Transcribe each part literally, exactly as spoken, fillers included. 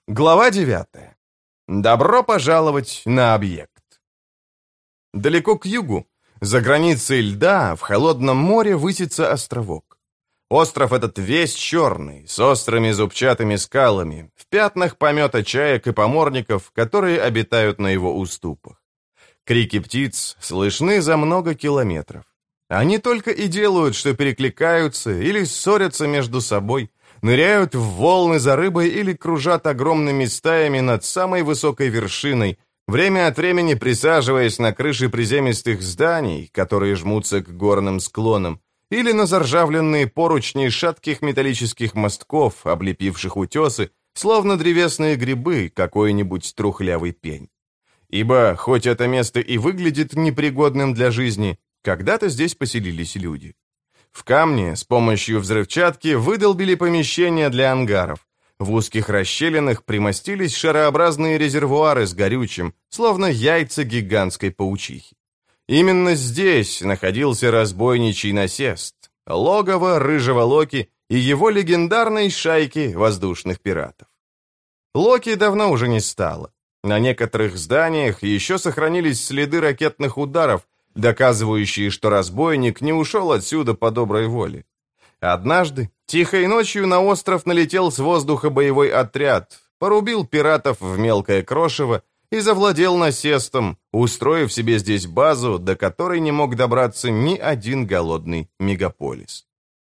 Глава девятая. Добро пожаловать на объект. Далеко к югу, за границей льда, в холодном море высится островок. Остров этот весь черный, с острыми зубчатыми скалами, в пятнах помета чаек и поморников, которые обитают на его уступах. Крики птиц слышны за много километров. Они только и делают, что перекликаются или ссорятся между собой, ныряют в волны за рыбой или кружат огромными стаями над самой высокой вершиной, время от времени присаживаясь на крыши приземистых зданий, которые жмутся к горным склонам, или на заржавленные поручни шатких металлических мостков, облепивших утесы, словно древесные грибы, какой-нибудь трухлявый пень. Ибо, хоть это место и выглядит непригодным для жизни, когда-то здесь поселились люди. В камне с помощью взрывчатки выдолбили помещения для ангаров. В узких расщелинах примостились шарообразные резервуары с горючим, словно яйца гигантской паучихи. Именно здесь находился разбойничий насест, логово рыжего Локи и его легендарной шайки воздушных пиратов. Локи давно уже не стало. На некоторых зданиях еще сохранились следы ракетных ударов, доказывающие, что разбойник не ушел отсюда по доброй воле. Однажды, тихой ночью, на остров налетел с воздуха боевой отряд, порубил пиратов в мелкое крошево и завладел насестом, устроив себе здесь базу, до которой не мог добраться ни один голодный мегаполис.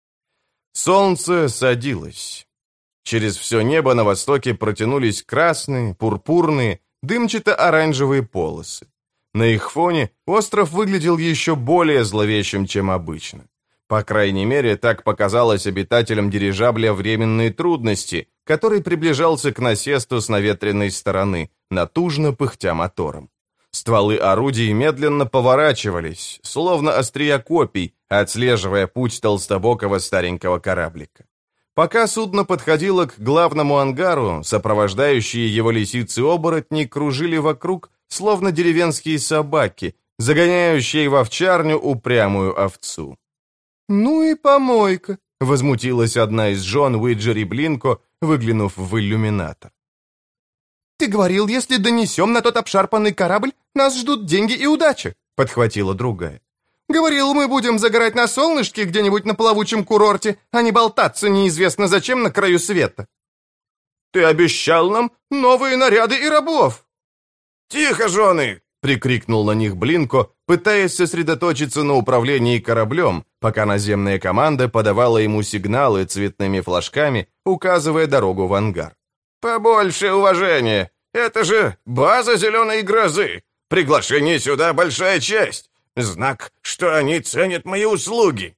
Солнце садилось. Через все небо на востоке протянулись красные, пурпурные, дымчато-оранжевые полосы. На их фоне остров выглядел еще более зловещим, чем обычно. По крайней мере, так показалось обитателям дирижабля временные трудности, который приближался к насесту с наветренной стороны, натужно пыхтя мотором. Стволы орудий медленно поворачивались, словно острия копий, отслеживая путь толстобокого старенького кораблика. Пока судно подходило к главному ангару, сопровождающие его лисицы-оборотни кружили вокруг, словно деревенские собаки, загоняющие в овчарню упрямую овцу. «Ну и помойка!» — возмутилась одна из жен Уиджери Блинко, выглянув в иллюминатор. «Ты говорил, если донесем на тот обшарпанный корабль, нас ждут деньги и удача!» — подхватила другая. «Говорил, мы будем загорать на солнышке где-нибудь на плавучем курорте, а не болтаться неизвестно зачем на краю света». «Ты обещал нам новые наряды и рабов!» «Тихо, жены!» — прикрикнул на них Блинко, пытаясь сосредоточиться на управлении кораблем, пока наземная команда подавала ему сигналы цветными флажками, указывая дорогу в ангар. «Побольше уважения! Это же база зеленой грозы! Приглашение сюда — большая честь! Знак, что они ценят мои услуги!»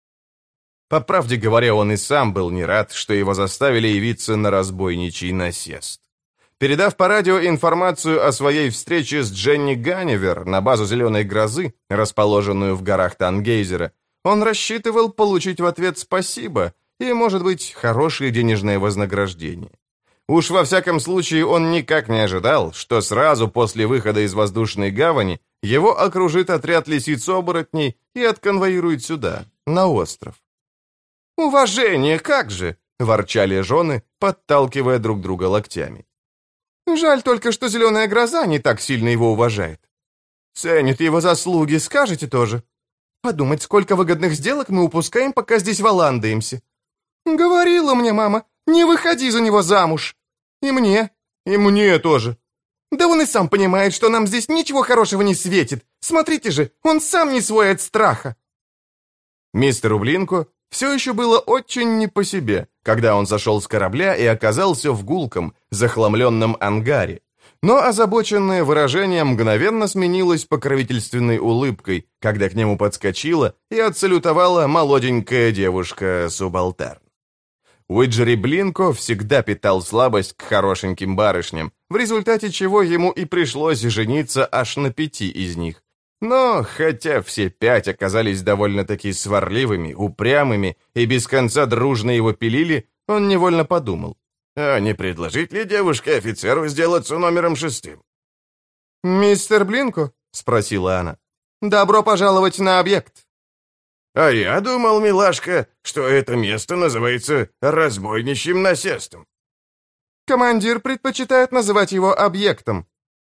По правде говоря, он и сам был не рад, что его заставили явиться на разбойничий насест. Передав по радио информацию о своей встрече с Дженни Ганнивер на базу «Зеленой грозы», расположенную в горах Тангейзера, он рассчитывал получить в ответ «спасибо» и, может быть, хорошее денежное вознаграждение. Уж во всяком случае он никак не ожидал, что сразу после выхода из воздушной гавани его окружит отряд лисиц-оборотней и отконвоирует сюда, на остров. «Уважение, как же!» — ворчали жены, подталкивая друг друга локтями. «Жаль только, что зеленая гроза не так сильно его уважает. Ценит его заслуги, скажете тоже. Подумать, сколько выгодных сделок мы упускаем, пока здесь валандаемся. Говорила мне мама, не выходи за него замуж. И мне, и мне тоже. Да он и сам понимает, что нам здесь ничего хорошего не светит. Смотрите же, он сам не свой от страха». Мистеру Блинко все еще было очень не по себе, когда он сошел с корабля и оказался в гулком, захламленном ангаре. Но озабоченное выражение мгновенно сменилось покровительственной улыбкой, когда к нему подскочила и отсалютовала молоденькая девушка-субалтерн. Уиджери Блинко всегда питал слабость к хорошеньким барышням, в результате чего ему и пришлось жениться аж на пяти из них. Но, хотя все пять оказались довольно-таки сварливыми, упрямыми и без конца дружно его пилили, он невольно подумал, а не предложить ли девушке-офицеру сделаться номером шестым? «Мистер Блинко?» — спросила она. «Добро пожаловать на объект». «А я думал, милашка, что это место называется разбойничьим насестом». Командир предпочитает называть его объектом.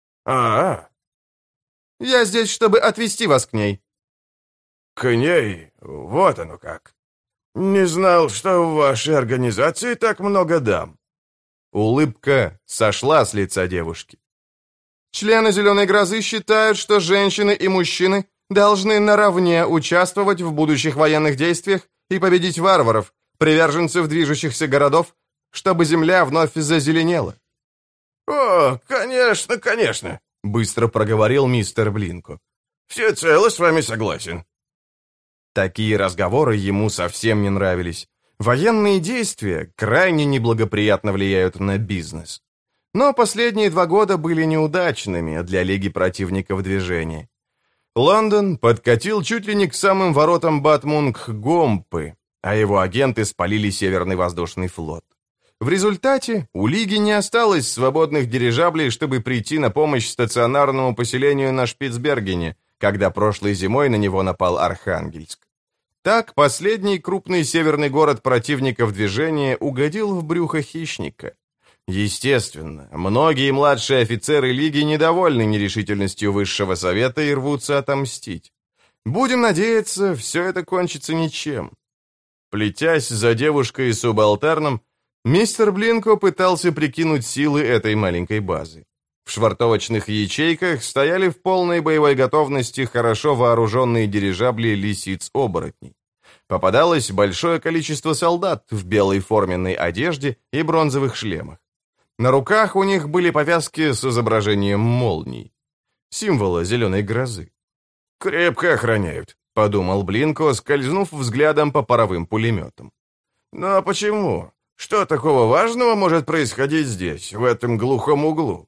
А, Я здесь, чтобы отвезти вас к ней. к ней? Вот оно как. Не знал, что в вашей организации так много дам. Улыбка сошла с лица девушки. Члены «Зеленой грозы» считают, что женщины и мужчины должны наравне участвовать в будущих военных действиях и победить варваров, приверженцев движущихся городов, чтобы земля вновь зазеленела. «О, конечно, конечно», — быстро проговорил мистер Блинко. «Всецело с вами согласен». Такие разговоры ему совсем не нравились. Военные действия крайне неблагоприятно влияют на бизнес. Но последние два года были неудачными для Лиги противников движения. Лондон подкатил чуть ли не к самым воротам Батмунг-Гомпы, а его агенты спалили Северный воздушный флот. В результате у Лиги не осталось свободных дирижаблей, чтобы прийти на помощь стационарному поселению на Шпицбергене, когда прошлой зимой на него напал Архангельск. Так последний крупный северный город противников движения угодил в брюхо хищника. Естественно, многие младшие офицеры Лиги недовольны нерешительностью Высшего Совета и рвутся отомстить. Будем надеяться, все это кончится ничем. Плетясь за девушкой и субалтерном, мистер Блинко пытался прикинуть силы этой маленькой базы. В швартовочных ячейках стояли в полной боевой готовности хорошо вооруженные дирижабли лисиц-оборотней. Попадалось большое количество солдат в белой форменной одежде и бронзовых шлемах. На руках у них были повязки с изображением молний, символа зеленой грозы. «Крепко охраняют», — подумал Блинко, скользнув взглядом по паровым пулеметам. «Ну а почему? Что такого важного может происходить здесь, в этом глухом углу?»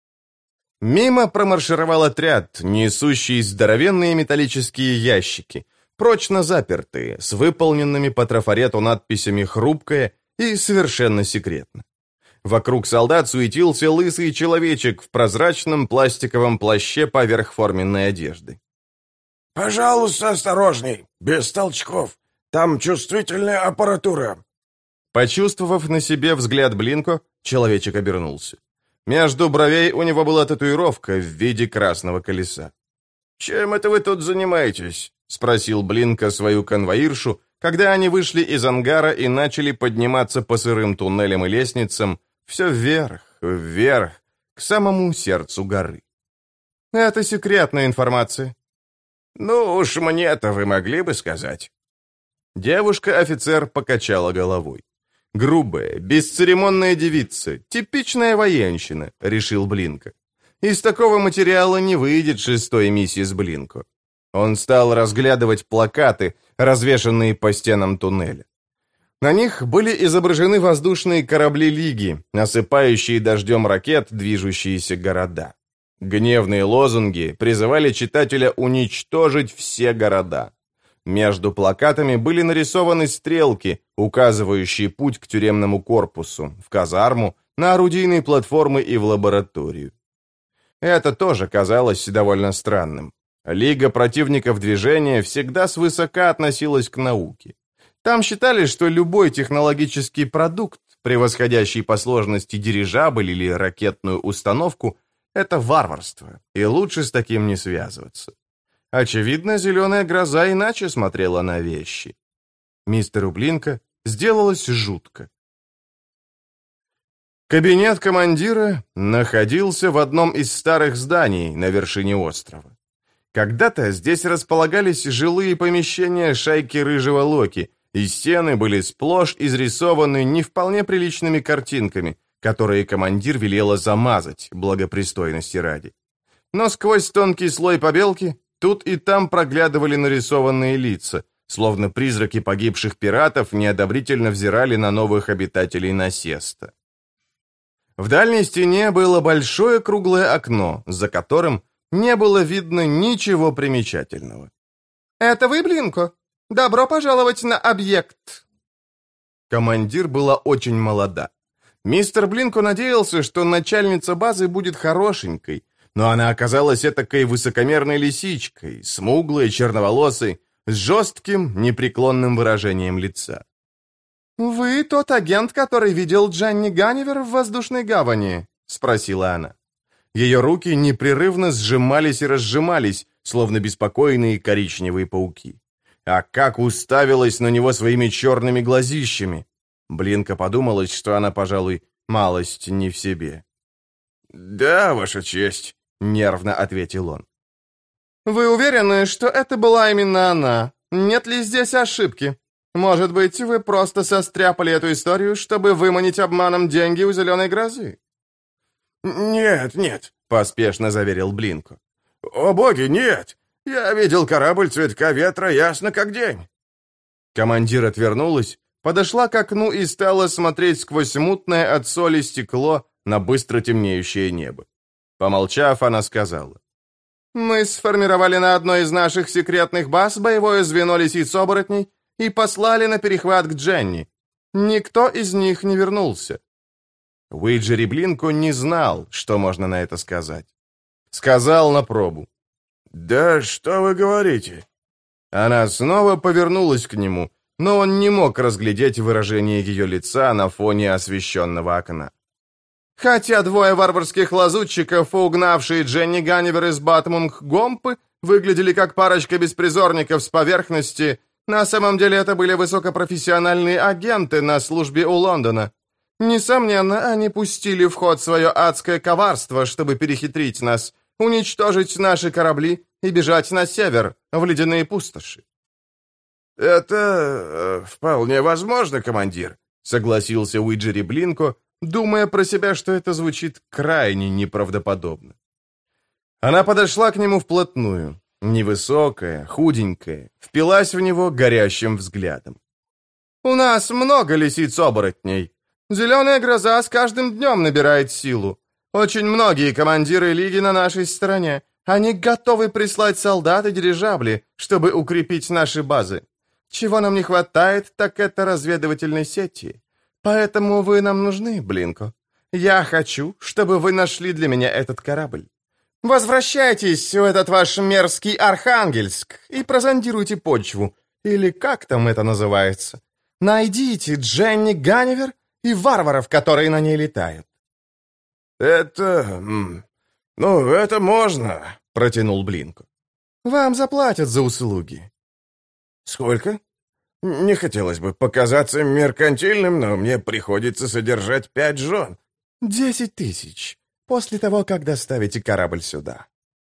Мимо промаршировал отряд, несущий здоровенные металлические ящики, прочно запертые, с выполненными по трафарету надписями «Хрупкое» и «Совершенно секретно». Вокруг солдат суетился лысый человечек в прозрачном пластиковом плаще поверх форменной одежды. «Пожалуйста, осторожней, без толчков. Там чувствительная аппаратура». Почувствовав на себе взгляд Блинко, человечек обернулся. Между бровей у него была татуировка в виде красного колеса. «Чем это вы тут занимаетесь?» — спросил Блинко свою конвоиршу, когда они вышли из ангара и начали подниматься по сырым туннелям и лестницам все вверх, вверх, к самому сердцу горы. «Это секретная информация». «Ну уж мне-то вы могли бы сказать». Девушка-офицер покачала головой. «Грубая, бесцеремонная девица, типичная военщина», — решил Блинко. «Из такого материала не выйдет шестой миссис Блинко». Он стал разглядывать плакаты, развешанные по стенам туннеля. На них были изображены воздушные корабли Лиги, осыпающие дождем ракет движущиеся города. Гневные лозунги призывали читателя уничтожить все города. Между плакатами были нарисованы стрелки, указывающие путь к тюремному корпусу, в казарму, на орудийные платформы и в лабораторию. Это тоже казалось довольно странным. Лига противников движения всегда свысока относилась к науке. Там считали, что любой технологический продукт, превосходящий по сложности дирижабль или ракетную установку, это варварство, и лучше с таким не связываться. Очевидно, зеленая гроза иначе смотрела на вещи. Мистеру Блинко сделалось жутко. Кабинет командира находился в одном из старых зданий на вершине острова. Когда-то здесь располагались жилые помещения шайки Рыжего Локи, и стены были сплошь изрисованы не вполне приличными картинками, которые командир велела замазать, благопристойности ради. Но сквозь тонкий слой побелки тут и там проглядывали нарисованные лица, словно призраки погибших пиратов неодобрительно взирали на новых обитателей насеста. В дальней стене было большое круглое окно, за которым не было видно ничего примечательного. «Это вы, Блинко? Добро пожаловать на объект!» Командир была очень молода. Мистер Блинко надеялся, что начальница базы будет хорошенькой, но она оказалась этакой высокомерной лисичкой, смуглой, черноволосой, с жестким, непреклонным выражением лица. «Вы тот агент, который видел Дженни Ганнивер в воздушной гавани?» — спросила она. Ее руки непрерывно сжимались и разжимались, словно беспокойные коричневые пауки. А как уставилась на него своими черными глазищами! Блинка подумалось, что она, пожалуй, малость не в себе. «Да, Ваша честь», — нервно ответил он. «Вы уверены, что это была именно она? Нет ли здесь ошибки? Может быть, вы просто состряпали эту историю, чтобы выманить обманом деньги у зеленой грозы?» «Нет, нет», — поспешно заверил Блинко. «О боги, нет! Я видел корабль цветка ветра ясно как день». Командир отвернулась, подошла к окну и стала смотреть сквозь мутное от соли стекло на быстро темнеющее небо. Помолчав, она сказала: «Мы сформировали на одной из наших секретных баз боевое звено лисиц-оборотней и послали на перехват к Дженни. Никто из них не вернулся». Уиджери Блинко не знал, что можно на это сказать. Сказал на пробу: «Да что вы говорите?» Она снова повернулась к нему, но он не мог разглядеть выражение ее лица на фоне освещенного окна. Хотя двое варварских лазутчиков, угнавшие Дженни Ганнивер из Батмунг-Гомпы, выглядели как парочка беспризорников с поверхности, на самом деле это были высокопрофессиональные агенты на службе у Лондона. Несомненно, они пустили в ход свое адское коварство, чтобы перехитрить нас, уничтожить наши корабли и бежать на север, в ледяные пустоши. «Это э, вполне возможно, командир», — согласился Уиджери Блинко, думая про себя, что это звучит крайне неправдоподобно. Она подошла к нему вплотную, невысокая, худенькая, впилась в него горящим взглядом. «У нас много лисиц-оборотней. Зеленая гроза с каждым днем набирает силу. Очень многие командиры Лиги на нашей стороне. Они готовы прислать солдат и дирижабли, чтобы укрепить наши базы. Чего нам не хватает, так это разведывательной сети. Поэтому вы нам нужны, Блинко. Я хочу, чтобы вы нашли для меня этот корабль. Возвращайтесь в этот ваш мерзкий Архангельск и прозондируйте почву, или как там это называется. Найдите Дженни Ганнивер и варваров, которые на ней летают». «Это... ну, это можно», — протянул Блинко. «Вам заплатят за услуги». «Сколько?» «Не хотелось бы показаться меркантильным, но мне приходится содержать пять жен». «Десять тысяч, после того, как доставите корабль сюда».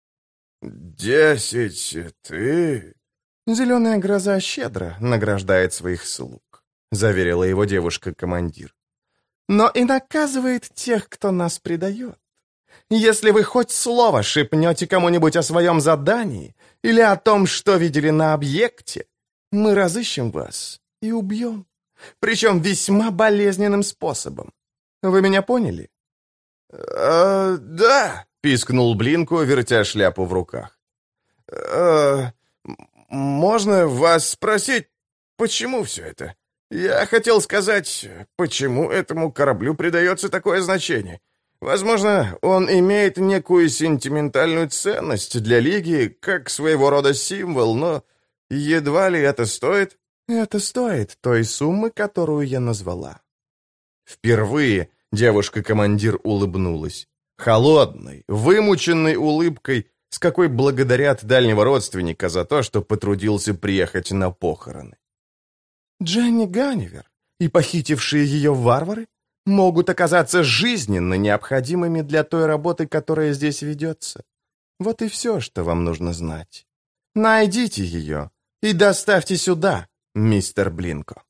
«Десять ты...» «Зеленая гроза щедро награждает своих слуг», — заверила его девушка-командир. «Но и наказывает тех, кто нас предает. Если вы хоть слово шепнете кому-нибудь о своем задании или о том, что видели на объекте, мы разыщем вас и убьем, причем весьма болезненным способом. Вы меня поняли?» «Э, «Да», — пискнул Блинко, вертя шляпу в руках. «Э, можно вас спросить, почему все это? Я хотел сказать, почему этому кораблю придается такое значение. Возможно, он имеет некую сентиментальную ценность для Лиги, как своего рода символ, но едва ли это стоит». «Это стоит той суммы, которую я назвала». Впервые девушка-командир улыбнулась. Холодной, вымученной улыбкой, с какой благодарят дальнего родственника за то, что потрудился приехать на похороны. «Дженни Ганнивер и похитившие ее варвары могут оказаться жизненно необходимыми для той работы, которая здесь ведется. Вот и все, что вам нужно знать. Найдите ее и доставьте сюда, мистер Блинко».